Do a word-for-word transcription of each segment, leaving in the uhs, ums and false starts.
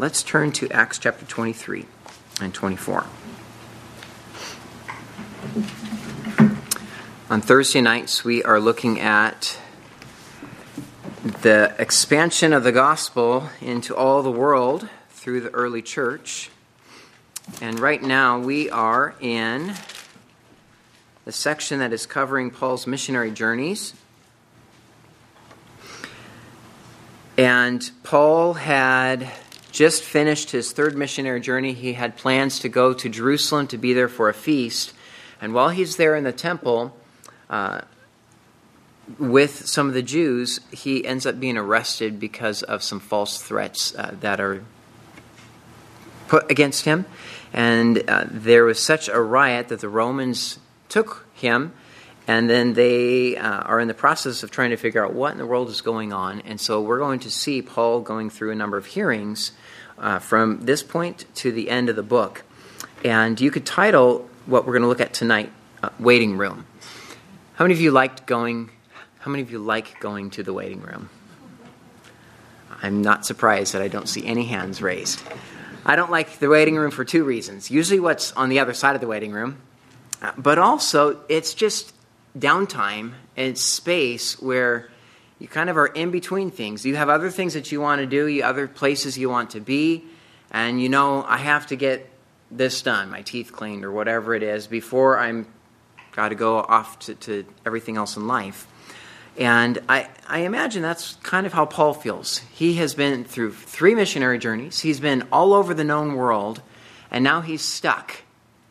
let's turn to Acts chapter twenty-three and twenty-four. On Thursday nights, we are looking at the expansion of the gospel into all the world through the early church. And right now, we are in the section that is covering Paul's missionary journeys. And Paul had just finished his third missionary journey. He had plans to go to Jerusalem to be there for a feast. And while he's there in the temple uh, with some of the Jews, he ends up being arrested because of some false threats uh, that are put against him. And uh, there was such a riot that the Romans took him, and then they uh, are in the process of trying to figure out what in the world is going on. And so we're going to see Paul going through a number of hearings uh, from this point to the end of the book. And you could title what we're going to look at tonight, uh, Waiting Room. How many of you liked going, how many of you like going to the waiting room? I'm not surprised that I don't see any hands raised. I don't like the waiting room for two reasons. Usually what's on the other side of the waiting room, uh, but also it's just downtime and space where you kind of are in between things. You have other things that you want to do, you other places you want to be, and you know, I have to get this done, my teeth cleaned or whatever it is, before I'm got to go off to, to everything else in life. And I, I imagine that's kind of how Paul feels. He has been through three missionary journeys. He's been all over the known world, and now he's stuck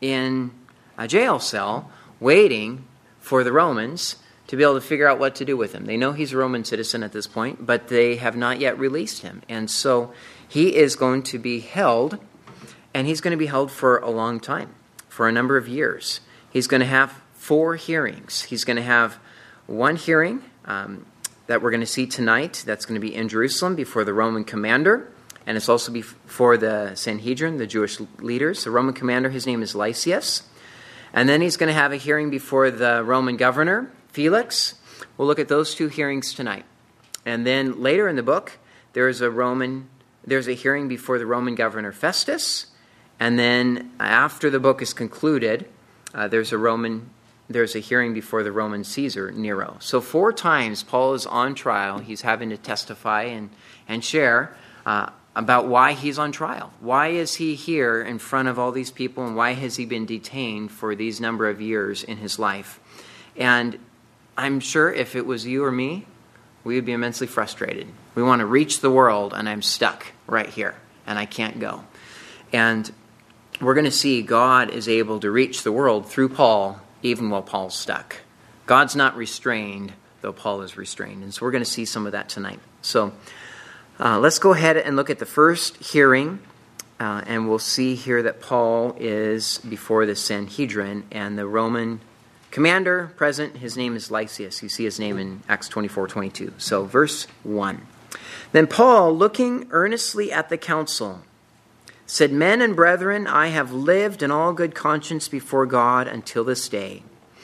in a jail cell waiting for the Romans to be able to figure out what to do with him. They know he's a Roman citizen at this point, but they have not yet released him. And so he is going to be held, and he's going to be held for a long time, for a number of years. He's going to have four hearings. He's going to have one hearing um, that we're going to see tonight. That's going to be in Jerusalem before the Roman commander, and it's also before the Sanhedrin, the Jewish leaders. The Roman commander, his name is Lysias. And then he's going to have a hearing before the Roman governor, Felix. We'll look at those two hearings tonight. And then later in the book, there's a Roman, there's a hearing before the Roman governor Festus. And then after the book is concluded, uh, there's a Roman, there's a hearing before the Roman Caesar, Nero. So four times Paul is on trial. He's having to testify and, and share uh, about why he's on trial. Why is he here in front of all these people, and why has he been detained for these number of years in his life? And I'm sure if it was you or me, we would be immensely frustrated. We want to reach the world, and I'm stuck right here, and I can't go. And we're going to see God is able to reach the world through Paul, even while Paul's stuck. God's not restrained, though Paul is restrained. And so we're going to see some of that tonight. So Uh, let's go ahead and look at the first hearing, uh, and we'll see here that Paul is before the Sanhedrin, and the Roman commander present, his name is Lysias. You see his name in Acts twenty-four twenty-two. So verse one. Then Paul, looking earnestly at the council, said, "Men and brethren, I have lived in all good conscience before God until this day."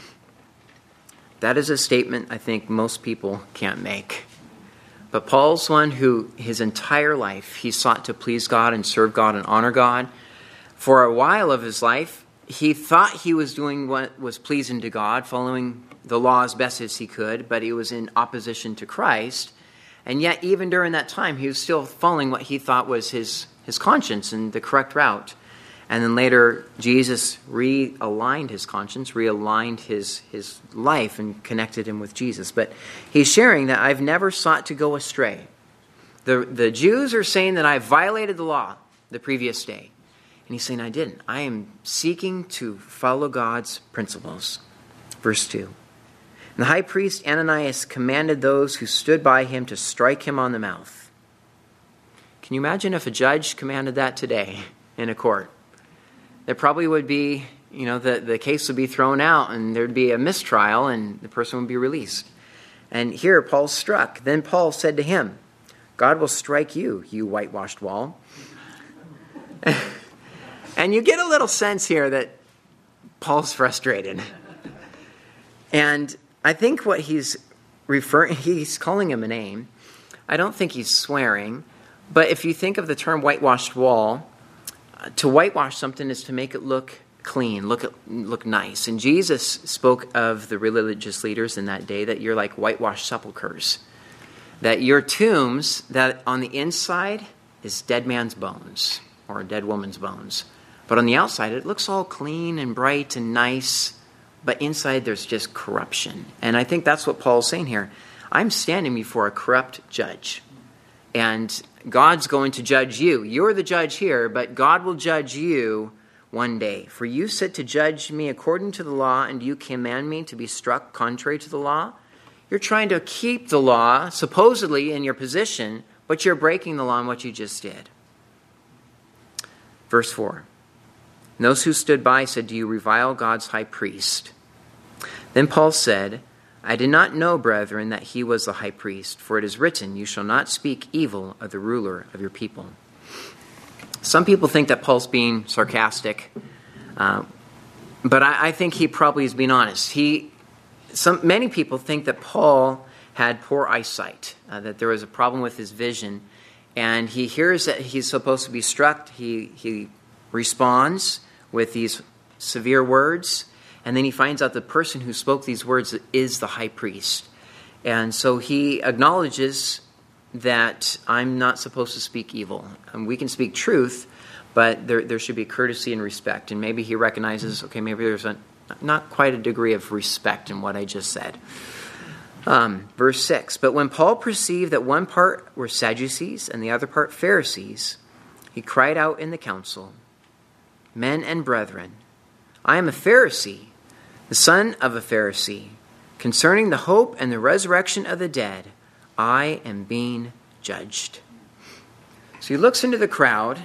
That is a statement I think most people can't make. But Paul's one who, his entire life, he sought to please God and serve God and honor God. For a while of his life, he thought he was doing what was pleasing to God, following the law as best as he could, but he was in opposition to Christ. And yet, even during that time, he was still following what he thought was his, his conscience and the correct route. And then later, Jesus realigned his conscience, realigned his, his life, and connected him with Jesus. But he's sharing that I've never sought to go astray. The, the Jews are saying that I violated the law the previous day. And he's saying I didn't. I am seeking to follow God's principles. Verse two. And the high priest Ananias commanded those who stood by him to strike him on the mouth. Can you imagine if a judge commanded that today in a court? There probably would be, you know, the, the case would be thrown out, and there'd be a mistrial, and the person would be released. And here Paul's struck. Then Paul said to him, "God will strike you, you whitewashed wall." And you get a little sense here that Paul's frustrated. And I think what he's referring, he's calling him a name. I don't think he's swearing, But if you think of the term whitewashed wall, uh, to whitewash something is to make it look clean, look look nice. And Jesus spoke of the religious leaders in that day that you're like whitewashed sepulchres, that your tombs, that on the inside is dead man's bones or a dead woman's bones, but on the outside it looks all clean and bright and nice, but inside there's just corruption. And I think that's what Paul's saying here. I'm standing before a corrupt judge, and God's going to judge you. You're the judge here, but God will judge you one day. For you sit to judge me according to the law, and you command me to be struck contrary to the law. You're trying to keep the law, supposedly in your position, but you're breaking the law in what you just did. Verse four. And those who stood by said, do you revile God's high priest? Then Paul said, I did not know, brethren, that he was the high priest, for it is written, you shall not speak evil of the ruler of your people. Some people think that Paul's being sarcastic, uh, but I, I think he probably is being honest. He, some many people think that Paul had poor eyesight, uh, that there was a problem with his vision, and he hears that he's supposed to be struck. He he responds with these severe words, and then he finds out the person who spoke these words is the high priest. And so he acknowledges that I'm not supposed to speak evil. And we can speak truth, but there there should be courtesy and respect. And maybe he recognizes, okay, maybe there's a, not quite a degree of respect in what I just said. Um, verse six, but when Paul perceived that one part were Sadducees and the other part Pharisees, he cried out in the council, men and brethren, I am a Pharisee, the son of a Pharisee. Concerning the hope and the resurrection of the dead, I am being judged. So he looks into the crowd,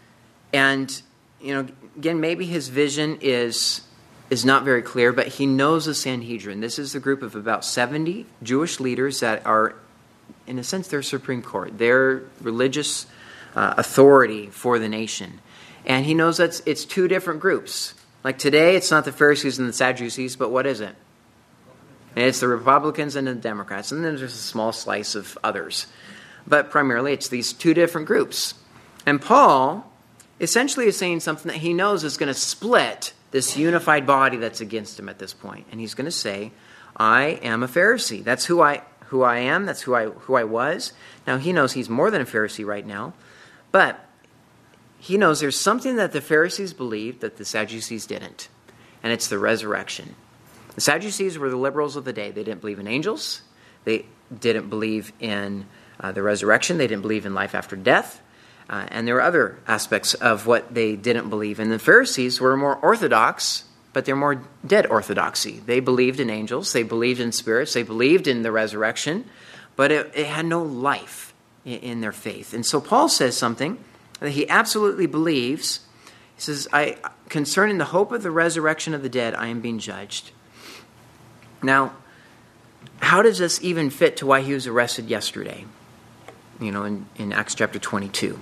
and, you know, again, maybe his vision is, is not very clear, but he knows the Sanhedrin. This is the group of about seventy Jewish leaders that are, in a sense, their Supreme Court. Their religious uh, authority for the nation. And he knows that it's two different groups. Like today, it's not the Pharisees and the Sadducees, but what is it? It's the Republicans and the Democrats, and then there's a small slice of others. But primarily, it's these two different groups. And Paul essentially is saying something that he knows is going to split this unified body that's against him at this point. And he's going to say, I am a Pharisee. That's who I who I am. That's who I who I was. Now, he knows he's more than a Pharisee right now, but he knows there's something that the Pharisees believed that the Sadducees didn't, and it's the resurrection. The Sadducees were the liberals of the day. They didn't believe in angels. They didn't believe in uh, the resurrection. They didn't believe in life after death. Uh, and there were other aspects of what they didn't believe. And the Pharisees were more orthodox, but they're more dead orthodoxy. They believed in angels. They believed in spirits. They believed in the resurrection, but it, it had no life in, in their faith. And so Paul says something that he absolutely believes. He says, "I concerning the hope of the resurrection of the dead, I am being judged." Now, how does this even fit to why he was arrested yesterday? You know, in, in Acts chapter twenty-two.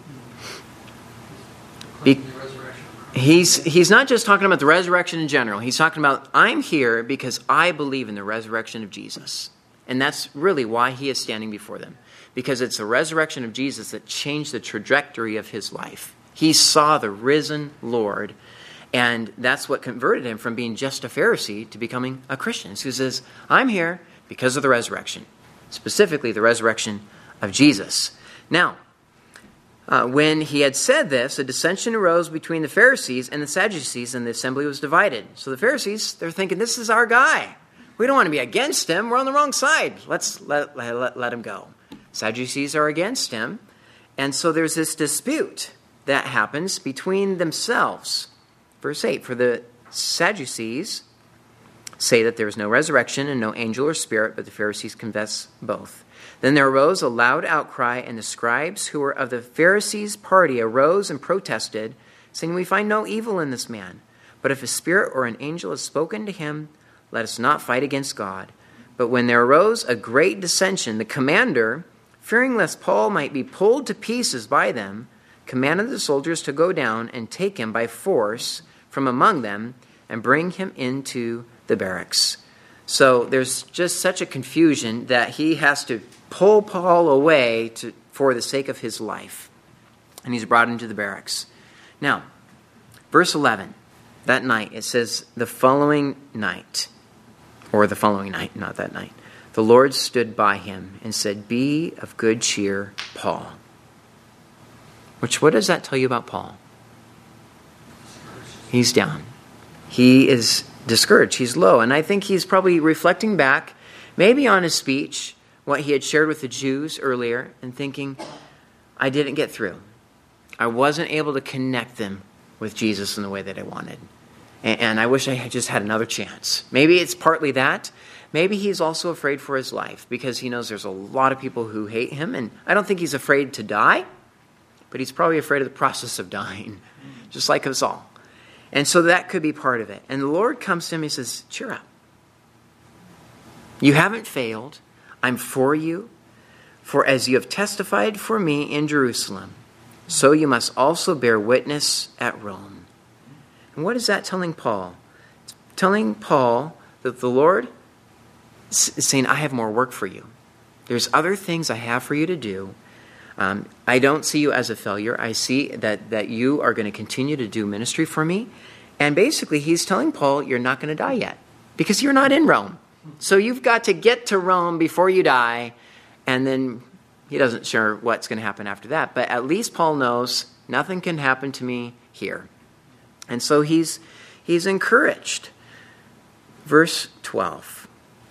Be, he's he's not just talking about the resurrection in general. He's talking about, I'm here because I believe in the resurrection of Jesus. And that's really why he is standing before them. Because it's the resurrection of Jesus that changed the trajectory of his life. He saw the risen Lord, and that's what converted him from being just a Pharisee to becoming a Christian. So he says, I'm here because of the resurrection. Specifically, the resurrection of Jesus. Now, uh, when he had said this, a dissension arose between the Pharisees and the Sadducees, and the assembly was divided. So the Pharisees, they're thinking, this is our guy. We don't want to be against him. We're on the wrong side. Let's let, let, let him go. Sadducees are against him. And so there's this dispute that happens between themselves. Verse eight, for the Sadducees say that there is no resurrection and no angel or spirit, but the Pharisees confess both. Then there arose a loud outcry, and the scribes who were of the Pharisees' party arose and protested, saying, we find no evil in this man. But if a spirit or an angel has spoken to him, let us not fight against God. But when there arose a great dissension, the commander, fearing lest Paul might be pulled to pieces by them, commanded the soldiers to go down and take him by force from among them and bring him into the barracks. So there's just such a confusion that he has to pull Paul away to, for the sake of his life. and he's brought into the barracks. Now, verse eleven, that night, it says, the following night, or the following night, not that night, the Lord stood by him and said, be of good cheer, Paul. Which, what does that tell you about Paul? He's down. He is discouraged. He's low. And I think he's probably reflecting back, maybe on his speech, what he had shared with the Jews earlier, and thinking, I didn't get through. I wasn't able to connect them with Jesus in the way that I wanted. And, and I wish I had just had another chance. Maybe it's partly that. Maybe he's also afraid for his life because he knows there's a lot of people who hate him. And I don't think he's afraid to die, but he's probably afraid of the process of dying, just like us all. And so that could be part of it. And the Lord comes to him and he says, cheer up. You haven't failed. I'm for you. For as you have testified for me in Jerusalem, so you must also bear witness at Rome. And what is that telling Paul? It's telling Paul that the Lord is saying, I have more work for you. There's other things I have for you to do. Um, I don't see you as a failure. I see that, that you are going to continue to do ministry for me. And basically, he's telling Paul, you're not going to die yet because you're not in Rome. So you've got to get to Rome before you die. And then he doesn't sure what's going to happen after that. But at least Paul knows nothing can happen to me here. And so he's he's encouraged. Verse twelve.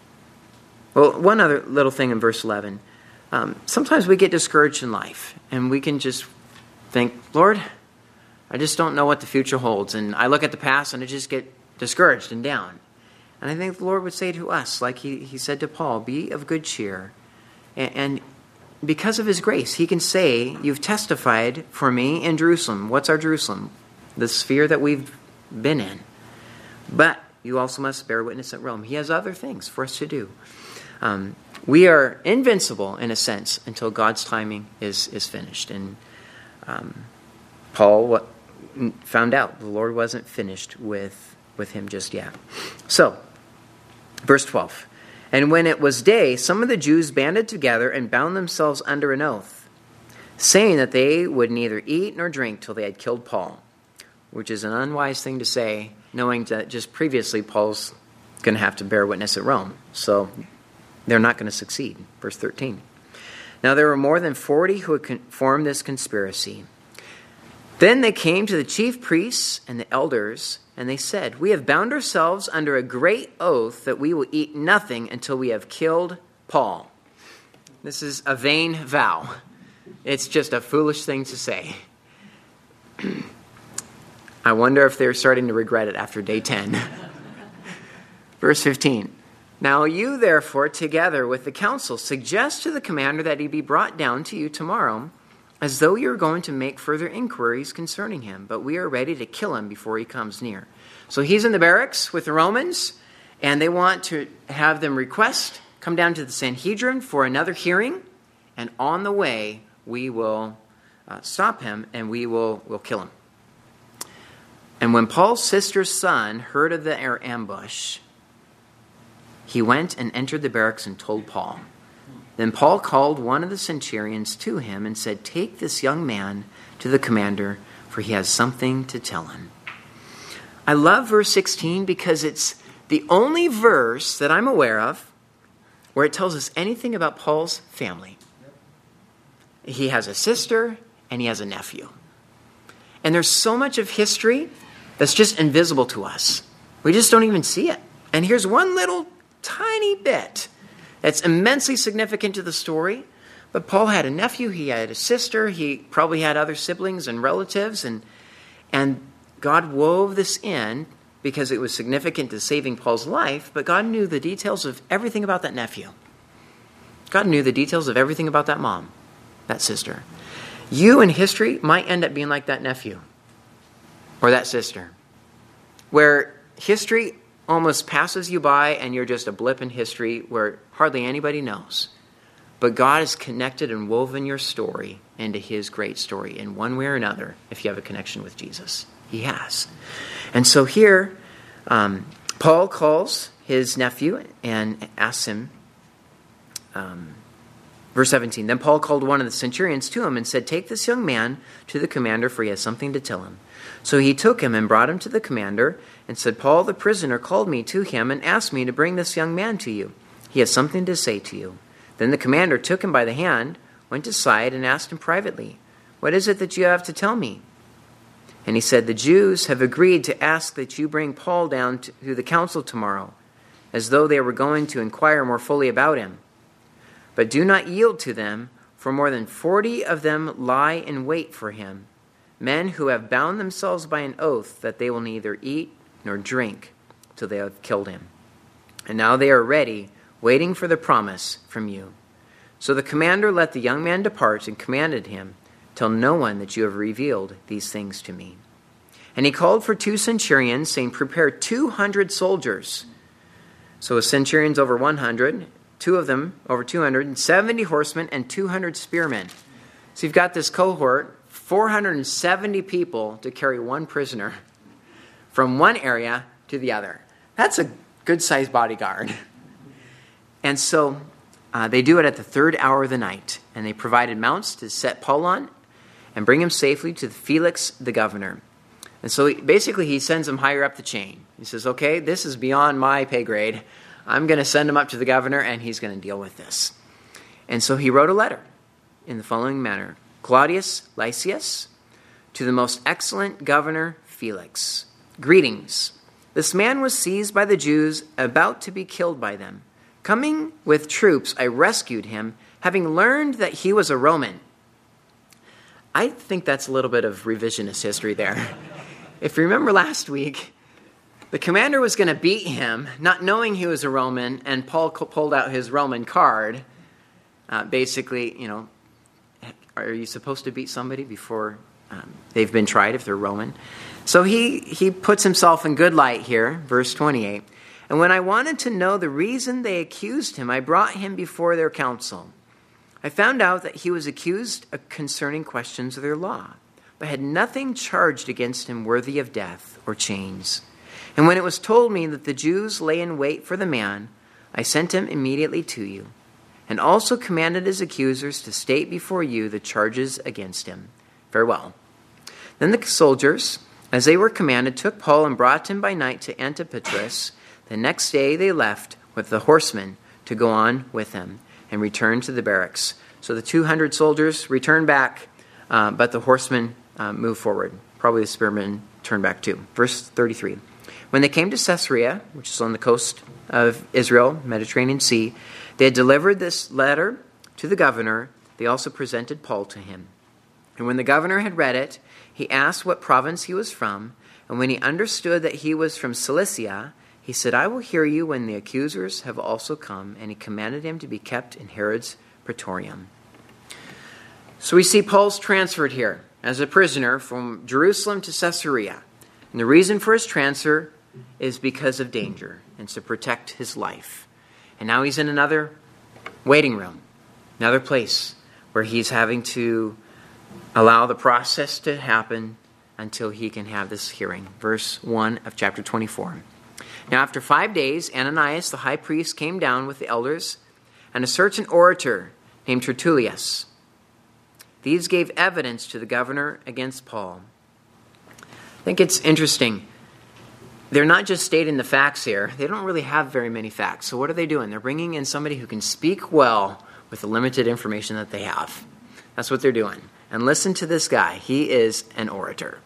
Well, one other little thing in verse eleven. Um, sometimes we get discouraged in life, and we can just think, Lord, I just don't know what the future holds. And I look at the past, and I just get discouraged and down. And I think the Lord would say to us, like he, he said to Paul, be of good cheer. And, and because of his grace, he can say, you've testified for me in Jerusalem. What's our Jerusalem? The sphere that we've been in. But you also must bear witness at Rome. He has other things for us to do. Um, we are invincible, in a sense, until God's timing is, is finished. And um, Paul what, found out the Lord wasn't finished with, with him just yet. So, verse twelve. And when it was day, some of the Jews banded together and bound themselves under an oath, saying that they would neither eat nor drink till they had killed Paul, which is an unwise thing to say, knowing that just previously Paul's going to have to bear witness at Rome. So they're not going to succeed. Verse thirteen. Now there were more than forty who had formed this conspiracy. Then they came to the chief priests and the elders, and they said, we have bound ourselves under a great oath that we will eat nothing until we have killed Paul. This is a vain vow. It's just a foolish thing to say. I wonder if they're starting to regret it after day ten. Verse fifteen. Now you, therefore, together with the council, suggest to the commander that he be brought down to you tomorrow, as though you are going to make further inquiries concerning him. But we are ready to kill him before he comes near. So he's in the barracks with the Romans, and they want to have them request, come down to the Sanhedrin for another hearing, and on the way, we will uh, stop him, and we will will kill him. And when Paul's sister's son heard of the ambush, he went and entered the barracks and told Paul. Then Paul called one of the centurions to him and said, take this young man to the commander, for he has something to tell him. I love verse sixteen because it's the only verse that I'm aware of where it tells us anything about Paul's family. He has a sister and he has a nephew. And there's so much of history that's just invisible to us. We just don't even see it. And here's one little tiny bit that's immensely significant to the story. But Paul had a nephew, he had a sister, he probably had other siblings and relatives, and and God wove this in because it was significant to saving Paul's life, but God knew the details of everything about that nephew. God knew the details of everything about that mom, that sister. You in history might end up being like that nephew or that sister, where history almost passes you by and you're just a blip in history where hardly anybody knows. But God has connected and woven your story into his great story in one way or another if you have a connection with Jesus. He has. And so here, um, Paul calls his nephew and asks him, um, Verse seventeen, then Paul called one of the centurions to him and said, take this young man to the commander, for he has something to tell him. So he took him and brought him to the commander and said, Paul the prisoner called me to him and asked me to bring this young man to you. He has something to say to you. Then the commander took him by the hand, went aside, and asked him privately, what is it that you have to tell me? And he said, the Jews have agreed to ask that you bring Paul down to the council tomorrow, as though they were going to inquire more fully about him. But do not yield to them, for more than forty of them lie in wait for him, men who have bound themselves by an oath that they will neither eat nor drink till they have killed him. And now they are ready, waiting for the promise from you. So the commander let the young man depart and commanded him, tell no one that you have revealed these things to me. And he called for two centurions, saying, prepare two hundred soldiers. So a centurion's over one hundred, two of them over two hundred, and seventy horsemen and two hundred spearmen. So you've got this cohort, four hundred seventy people to carry one prisoner from one area to the other. That's a good-sized bodyguard. And so uh, they do it at the third hour of the night, and they provided mounts to set Paul on and bring him safely to Felix the governor. And so he, basically he sends him higher up the chain. He says, okay, this is beyond my pay grade. I'm going to send him up to the governor, and he's going to deal with this. And so he wrote a letter in the following manner. Claudius Lysias, to the most excellent governor Felix. Greetings. This man was seized by the Jews, about to be killed by them. Coming with troops, I rescued him, having learned that he was a Roman. I think that's a little bit of revisionist history there. If you remember last week, the commander was going to beat him, not knowing he was a Roman, and Paul pulled out his Roman card. Uh, basically, you know, are you supposed to beat somebody before um, they've been tried if they're Roman? So he, he puts himself in good light here, verse twenty-eight. And when I wanted to know the reason they accused him, I brought him before their council. I found out that he was accused concerning questions of their law, but had nothing charged against him worthy of death or chains. And when it was told me that the Jews lay in wait for the man, I sent him immediately to you, and also commanded his accusers to state before you the charges against him. Farewell. Then the soldiers, as they were commanded, took Paul and brought him by night to Antipatris. The next day they left with the horsemen to go on with him and returned to the barracks. So the two hundred soldiers returned back, uh, but the horsemen uh, moved forward. Probably the spearmen turned back too. Verse thirty-three. When they came to Caesarea, which is on the coast of Israel, Mediterranean Sea, they had delivered this letter to the governor. They also presented Paul to him. And when the governor had read it, he asked what province he was from. And when he understood that he was from Cilicia, he said, I will hear you when the accusers have also come. And he commanded him to be kept in Herod's praetorium. So we see Paul's transferred here as a prisoner from Jerusalem to Caesarea. And the reason for his transfer is because of danger and to protect his life. And now he's in another waiting room, another place where he's having to allow the process to happen until he can have this hearing. Verse one of chapter twenty-four. Now after five days, Ananias the high priest came down with the elders and a certain orator named Tertullius. These gave evidence to the governor against Paul. I think it's interesting. They're not just stating the facts here. They don't really have very many facts. So what are they doing? They're bringing in somebody who can speak well with the limited information that they have. That's what they're doing. And listen to this guy. He is an orator.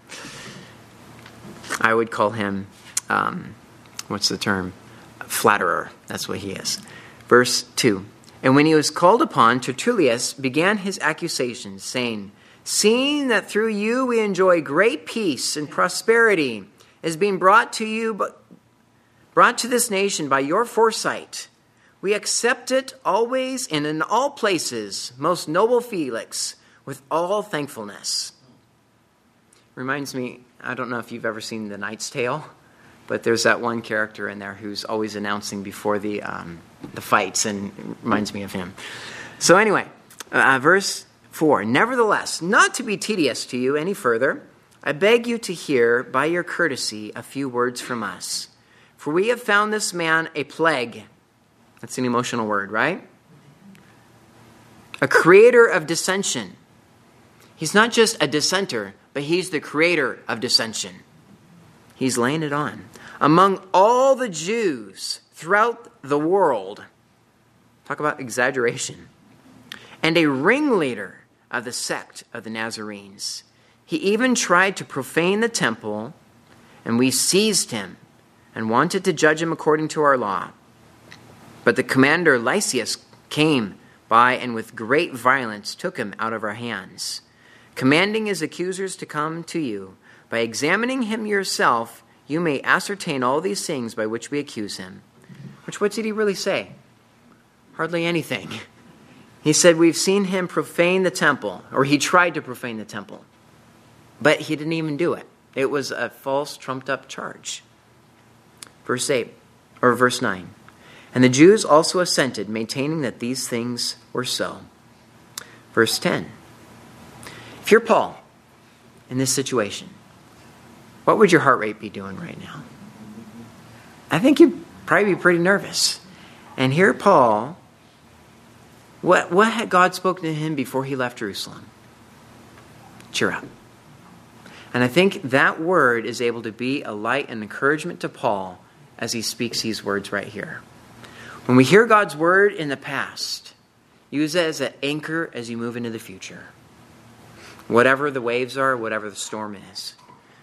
I would call him, um, what's the term? A flatterer. That's what he is. Verse two. And when he was called upon, Tertullius began his accusations, saying, seeing that through you we enjoy great peace and prosperity is being brought to you, but brought to this nation by your foresight, we accept it always and in all places, most noble Felix, with all thankfulness. Reminds me, I don't know if you've ever seen The Knight's Tale, but there's that one character in there who's always announcing before the um, the fights, and it reminds me of him. So anyway, uh, verse four. Nevertheless, not to be tedious to you any further, I beg you to hear by your courtesy a few words from us. For we have found this man a plague. That's an emotional word, right? a creator of dissension. He's not just a dissenter, but he's the creator of dissension. He's laying it on. Among all the Jews throughout the world, talk about exaggeration, and a ringleader of the sect of the Nazarenes. He even tried to profane the temple, and we seized him and wanted to judge him according to our law. But the commander Lysias came by and with great violence took him out of our hands, commanding his accusers to come to you. By examining him yourself, you may ascertain all these things by which we accuse him. Which, what did he really say? Hardly anything. He said, we've seen him profane the temple, or he tried to profane the temple. But he didn't even do it. It was a false, trumped-up charge. Verse eight, or verse nine. And the Jews also assented, maintaining that these things were so. Verse ten. If you're Paul in this situation, what would your heart rate be doing right now? I think you'd probably be pretty nervous. And here Paul, what, what had God spoken to him before he left Jerusalem? Cheer up. And I think that word is able to be a light and encouragement to Paul as he speaks these words right here. When we hear God's word in the past, use it as an anchor as you move into the future. Whatever the waves are, whatever the storm is.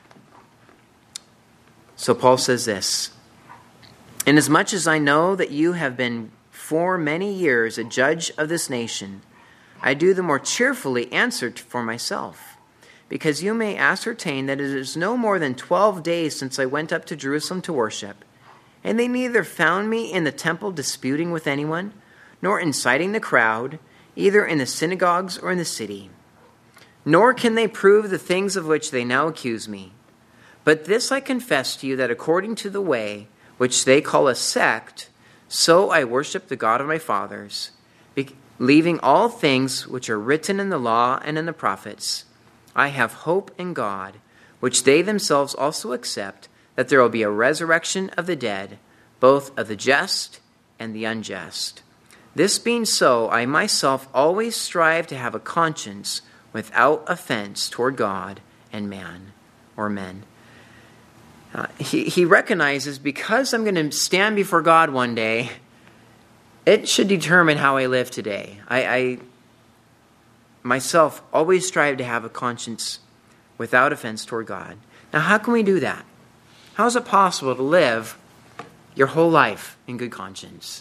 So Paul says this, inasmuch as I know that you have been for many years a judge of this nation, I do the more cheerfully answer for myself, because you may ascertain that it is no more than twelve days since I went up to Jerusalem to worship, and they neither found me in the temple disputing with anyone, nor inciting the crowd, either in the synagogues or in the city. Nor can they prove the things of which they now accuse me. But this I confess to you, that according to the way which they call a sect, so I worship the God of my fathers, leaving all things which are written in the law and in the prophets. I have hope in God, which they themselves also accept, that there will be a resurrection of the dead, both of the just and the unjust. This being so, I myself always strive to have a conscience without offense toward God and man or men. Uh, he, he recognizes, because I'm going to stand before God one day, it should determine how I live today. I, I myself always strive to have a conscience without offense toward God. Now, how can we do that? How is it possible to live your whole life in good conscience?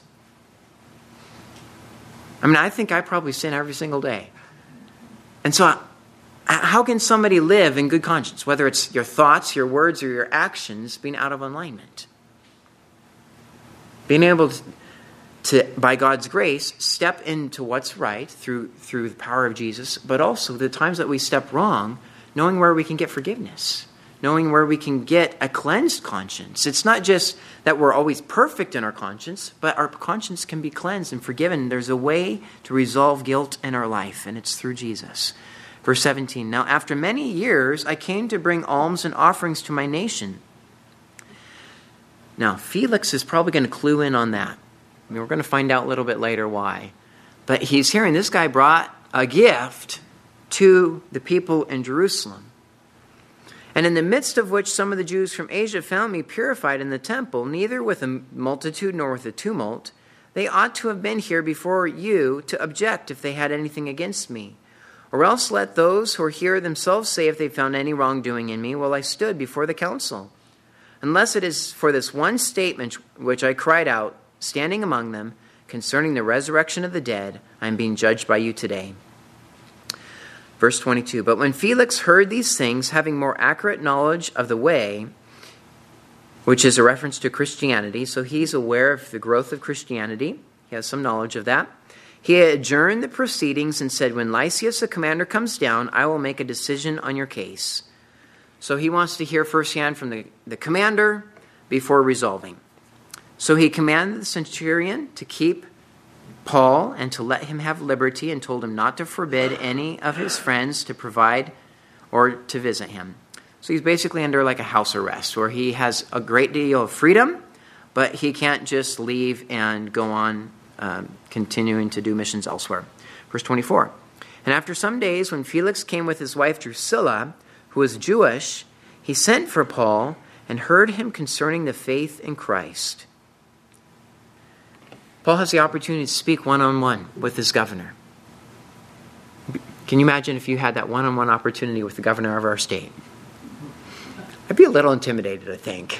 I mean, I think I probably sin every single day. And so I, how can somebody live in good conscience, whether it's your thoughts, your words, or your actions being out of alignment? Being able to, to by God's grace, step into what's right through, through the power of Jesus, but also the times that we step wrong, knowing where we can get forgiveness, knowing where we can get a cleansed conscience. It's not just that we're always perfect in our conscience, but our conscience can be cleansed and forgiven. There's a way to resolve guilt in our life, and it's through Jesus. Verse seventeen, now after many years I came to bring alms and offerings to my nation. Now, Felix is probably going to clue in on that. I mean, we're going to find out a little bit later why. But he's hearing this guy brought a gift to the people in Jerusalem. And in the midst of which some of the Jews from Asia found me purified in the temple, neither with a multitude nor with a tumult. They ought to have been here before you to object if they had anything against me. Or else let those who are here themselves say if they found any wrongdoing in me while I stood before the council. Unless it is for this one statement which I cried out, standing among them, concerning the resurrection of the dead, I am being judged by you today. Verse twenty-two, but when Felix heard these things, having more accurate knowledge of the way, which is a reference to Christianity, so he's aware of the growth of Christianity, he has some knowledge of that, he adjourned the proceedings and said, when Lysias the commander comes down, I will make a decision on your case. So he wants to hear firsthand from the, the commander before resolving. So he commanded the centurion to keep Paul and to let him have liberty, and told him not to forbid any of his friends to provide or to visit him. So he's basically under like a house arrest where he has a great deal of freedom, but he can't just leave and go on um, continuing to do missions elsewhere. Verse twenty-four. And after some days, when Felix came with his wife Drusilla, who was Jewish, he sent for Paul and heard him concerning the faith in Christ. Paul has the opportunity to speak one-on-one with his governor. Can you imagine if you had that one-on-one opportunity with the governor of our state? I'd be a little intimidated, I think.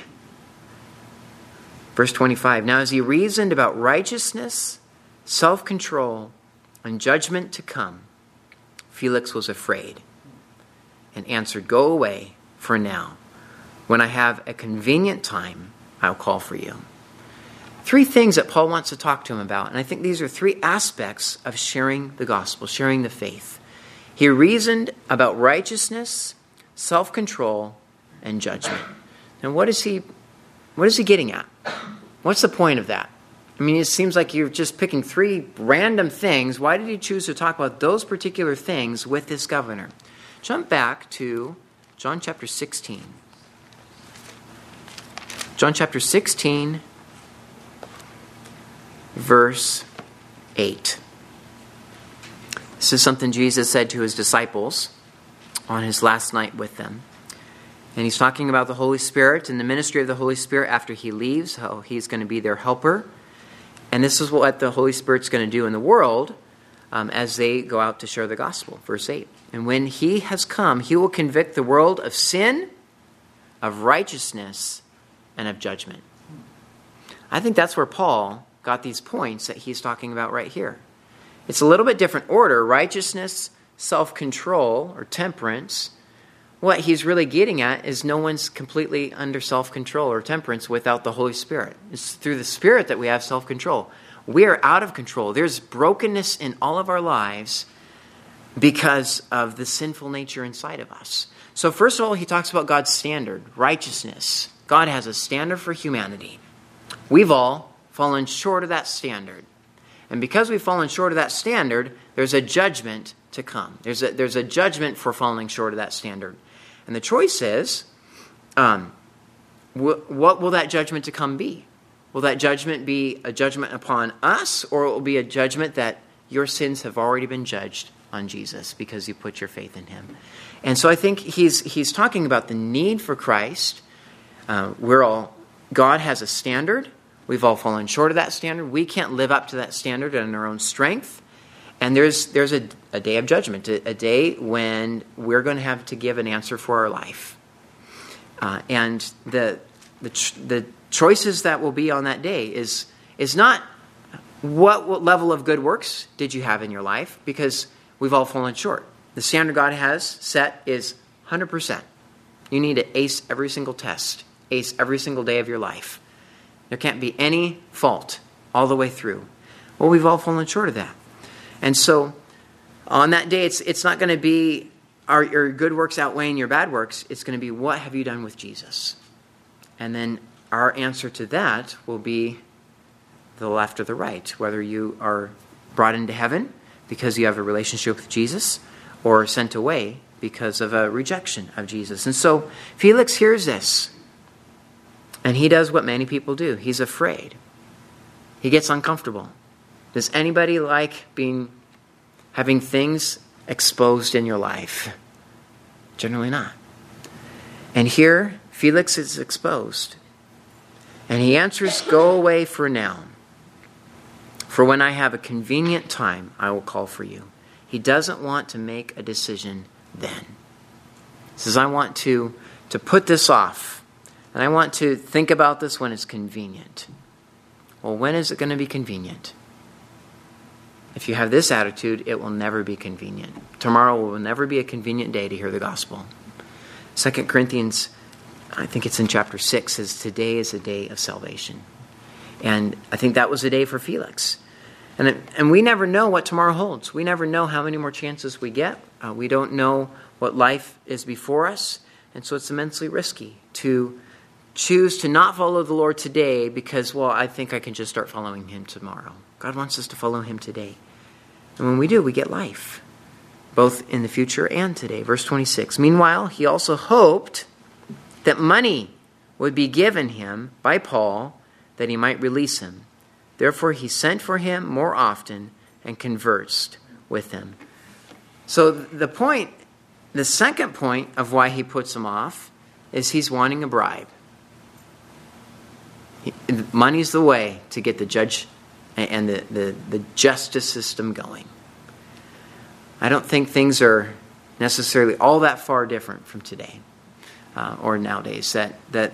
Verse twenty-five. Now as he reasoned about righteousness, self-control, and judgment to come, Felix was afraid and answered, Go away for now. When I have a convenient time, I'll call for you. Three things that Paul wants to talk to him about, and I think these are three aspects of sharing the gospel, sharing the faith. He reasoned about righteousness, self-control, and judgment. And what is he, what is he getting at? What's the point of that? I mean, it seems like you're just picking three random things. Why did he choose to talk about those particular things with this governor? Jump back to John chapter sixteen. John chapter sixteen, verse eight. This is something Jesus said to his disciples on his last night with them. And he's talking about the Holy Spirit and the ministry of the Holy Spirit after he leaves, how he's going to be their helper. And this is what the Holy Spirit's going to do in the world um, as they go out to share the gospel. Verse eight. And when he has come, he will convict the world of sin, of righteousness, and of judgment. I think that's where Paul got these points that he's talking about right here. It's a little bit different order. Righteousness, self-control, or temperance. What he's really getting at is no one's completely under self-control or temperance without the Holy Spirit. It's through the Spirit that we have self-control. We are out of control. There's brokenness in all of our lives because of the sinful nature inside of us. So first of all, he talks about God's standard, righteousness. God has a standard for humanity. We've all fallen short of that standard. And because we've fallen short of that standard, there's a judgment to come. There's a, there's a judgment for falling short of that standard. And the choice is, um, wh- what will that judgment to come be? Will that judgment be a judgment upon us, or it will be a judgment that your sins have already been judged on Jesus because you put your faith in him? And so I think he's he's talking about the need for Christ. Uh, we're all, God has a standard. We've all fallen short of that standard. We can't live up to that standard in our own strength. And there's there's a, a day of judgment, a, a day when we're going to have to give an answer for our life. Uh, and the the the choices that will be on that day is is not what, what level of good works did you have in your life, because we've all fallen short. The standard God has set is one hundred percent. You need to ace every single test, ace every single day of your life. There can't be any fault all the way through. Well, we've all fallen short of that. And so on that day, it's it's not going to be are your good works outweighing your bad works. It's going to be, what have you done with Jesus? And then our answer to that will be the left or the right, whether you are brought into heaven because you have a relationship with Jesus, or sent away because of a rejection of Jesus. And so Felix hears this, and he does what many people do. He's afraid. He gets uncomfortable. Does anybody like being having things exposed in your life? Generally not. And here, Felix is exposed. And he answers, Go away for now. For when I have a convenient time, I will call for you. He doesn't want to make a decision then. He says, I want to, to put this off. And I want to think about this when it's convenient. Well, when is it going to be convenient? If you have this attitude, it will never be convenient. Tomorrow will never be a convenient day to hear the gospel. Second Corinthians, I think it's in chapter six, says today is a day of salvation. And I think that was a day for Felix. And, it, and we never know what tomorrow holds. We never know how many more chances we get. Uh, we don't know what life is before us. And so it's immensely risky to choose to not follow the Lord today because, well, I think I can just start following him tomorrow. God wants us to follow him today. And when we do, we get life, both in the future and today. Verse twenty-six, meanwhile, he also hoped that money would be given him by Paul that he might release him. Therefore, he sent for him more often and conversed with him. So the point, the second point of why he puts him off is he's wanting a bribe. He, money's the way to get the judge and the, the, the justice system going. I don't think things are necessarily all that far different from today uh, or nowadays. That that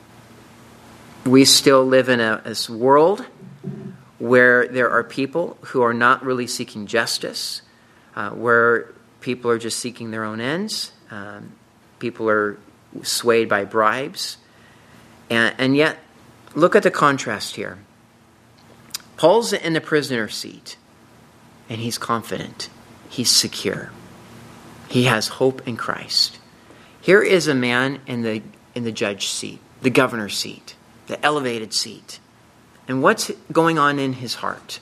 we still live in a this world where there are people who are not really seeking justice, uh, where people are just seeking their own ends. Um, people are swayed by bribes. And, and yet, look at the contrast here. Paul's in the prisoner's seat, and he's confident. He's secure. He has hope in Christ. Here is a man in the in the judge seat, the governor's seat, the elevated seat. And what's going on in his heart?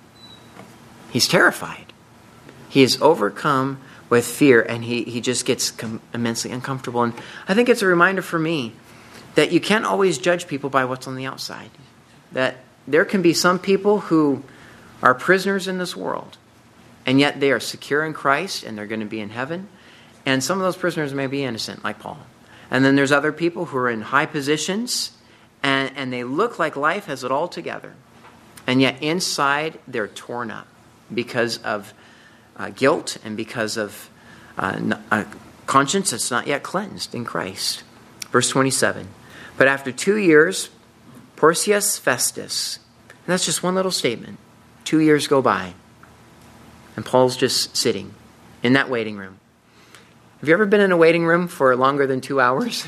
He's terrified. He is overcome with fear, and he, he just gets com- immensely uncomfortable. And I think it's a reminder for me that you can't always judge people by what's on the outside. That there can be some people who are prisoners in this world, and yet they are secure in Christ, and they're going to be in heaven. And some of those prisoners may be innocent, like Paul. And then there's other people who are in high positions, and, and they look like life has it all together. And yet inside, they're torn up because of uh, guilt and because of uh, a conscience that's not yet cleansed in Christ. Verse twenty-seven. But after two years, Porcius Festus, and that's just one little statement, two years go by, and Paul's just sitting in that waiting room. Have you ever been in a waiting room for longer than two hours?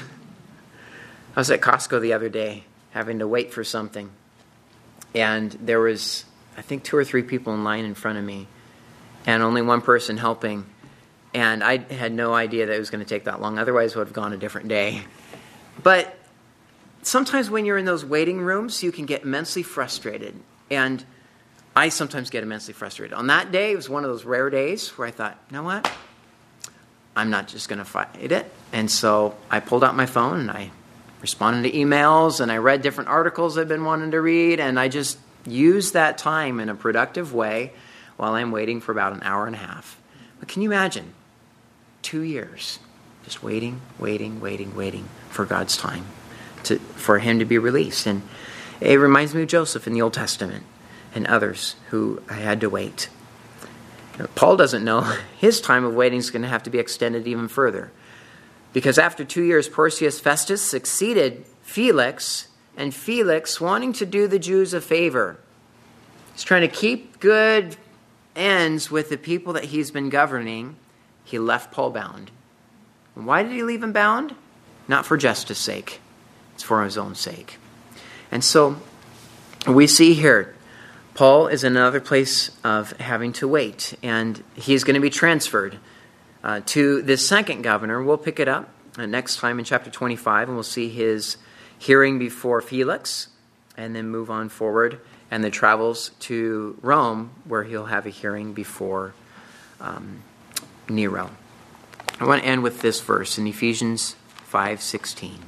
I was at Costco the other day having to wait for something. And there was, I think, two or three people in line in front of me. And only one person helping. And I had no idea that it was going to take that long. Otherwise, I would have gone a different day. But sometimes when you're in those waiting rooms, you can get immensely frustrated. And I sometimes get immensely frustrated. On that day, it was one of those rare days where I thought, you know what? I'm not just going to fight it. And so I pulled out my phone and I responded to emails and I read different articles I've been wanting to read. And I just used that time in a productive way while I'm waiting for about an hour and a half. But can you imagine? Two years. Just waiting, waiting, waiting, waiting for God's time to for him to be released. And it reminds me of Joseph in the Old Testament and others who had to wait. Paul doesn't know his time of waiting is going to have to be extended even further. Because after two years, Porcius Festus succeeded Felix, and Felix, wanting to do the Jews a favor, he's trying to keep good ends with the people that he's been governing, he left Paul bound. And why did he leave him bound? Not for justice sake. It's for his own sake. And so we see here, Paul is in another place of having to wait, and he's going to be transferred uh, to this second governor. We'll pick it up uh, next time in chapter twenty-five, and we'll see his hearing before Felix, and then move on forward, and the travels to Rome, where he'll have a hearing before um, Nero. I want to end with this verse in Ephesians five sixteen.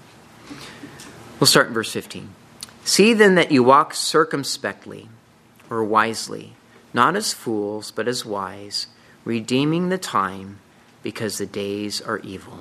We'll start in verse fifteen. See then that you walk circumspectly, or wisely, not as fools, but as wise, redeeming the time, because the days are evil.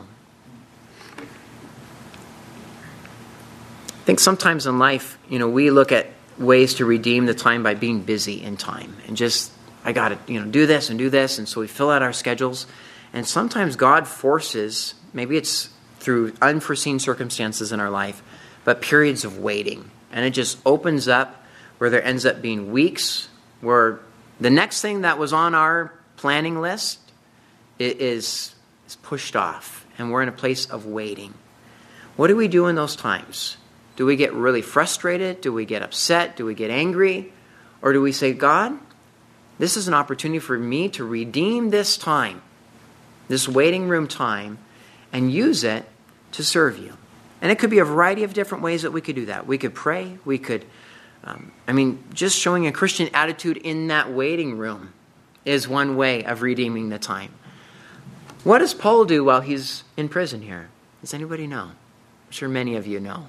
I think sometimes in life, you know, we look at ways to redeem the time by being busy in time. And just, I got to, you know, do this and do this. And so we fill out our schedules. And sometimes God forces, maybe it's through unforeseen circumstances in our life, but periods of waiting. And it just opens up where there ends up being weeks where the next thing that was on our planning list is, is pushed off. And we're in a place of waiting. What do we do in those times? Do we get really frustrated? Do we get upset? Do we get angry? Or do we say, God, this is an opportunity for me to redeem this time, this waiting room time, and use it to serve you? And it could be a variety of different ways that we could do that. We could pray. We could, um, I mean, just showing a Christian attitude in that waiting room is one way of redeeming the time. What does Paul do while he's in prison here? Does anybody know? I'm sure many of you know.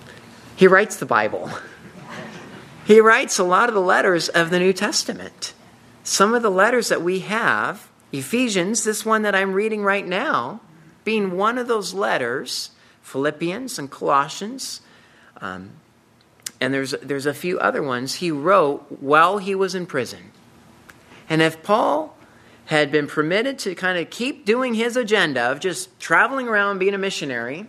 He writes the Bible. He writes a lot of the letters of the New Testament. some of the letters that we have, Ephesians, this one that I'm reading right now, being one of those letters, Philippians and Colossians, um, and there's there's a few other ones he wrote while he was in prison. And if Paul had been permitted to kind of keep doing his agenda of just traveling around being a missionary,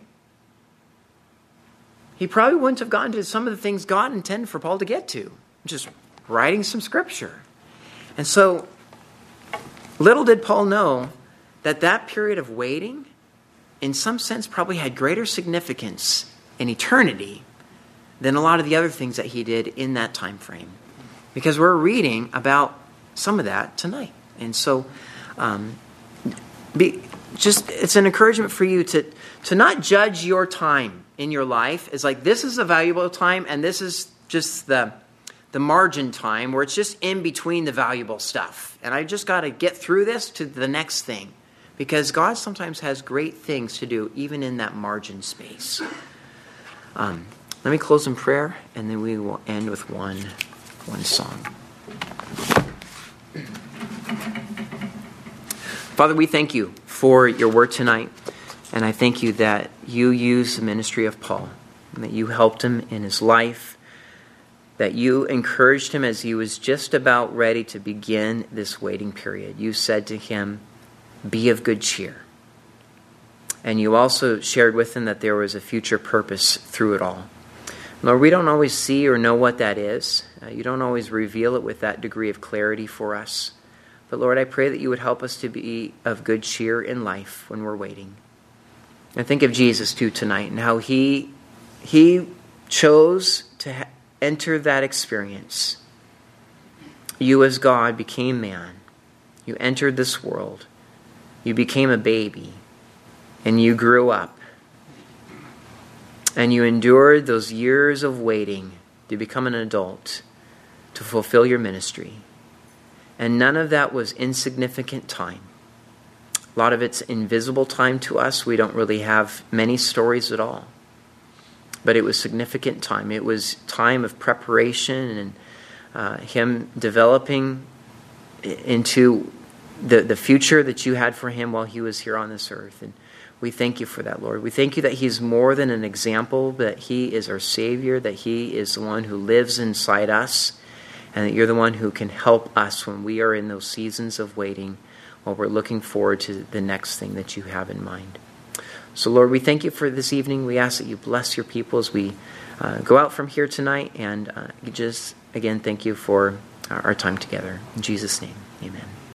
he probably wouldn't have gotten to some of the things God intended for Paul to get to, just writing some scripture. And so, little did Paul know that that period of waiting, in some sense, probably had greater significance in eternity than a lot of the other things that he did in that time frame. Because we're reading about some of that tonight. And so, um, be, just it's an encouragement for you to, to not judge your time in your life as like, this is a valuable time and this is just the, the margin time where it's just in between the valuable stuff. And I just got to get through this to the next thing. Because God sometimes has great things to do even in that margin space. Um, let me close in prayer and then we will end with one, one song. Father, we thank you for your word tonight. And I thank you that you used the ministry of Paul. And that you helped him in his life. That you encouraged him as he was just about ready to begin this waiting period. You said to him, be of good cheer. And you also shared with him that there was a future purpose through it all. Lord, we don't always see or know what that is. Uh, you don't always reveal it with that degree of clarity for us. But Lord, I pray that you would help us to be of good cheer in life when we're waiting. And think of Jesus too tonight and how he, he chose to ha- enter that experience. You as God became man. You entered this world. You became a baby. And you grew up. And you endured those years of waiting to become an adult, to fulfill your ministry. And none of that was insignificant time. A lot of it's invisible time to us. We don't really have many stories at all. But it was significant time. It was time of preparation and uh, him developing into the, the future that you had for him while he was here on this earth. And we thank you for that, Lord. We thank you that he's more than an example, that he is our Savior, that he is the one who lives inside us, and that you're the one who can help us when we are in those seasons of waiting while we're looking forward to the next thing that you have in mind. So, Lord, we thank you for this evening. We ask that you bless your people as we uh, go out from here tonight. And uh, just, again, thank you for our time together. In Jesus' name, amen.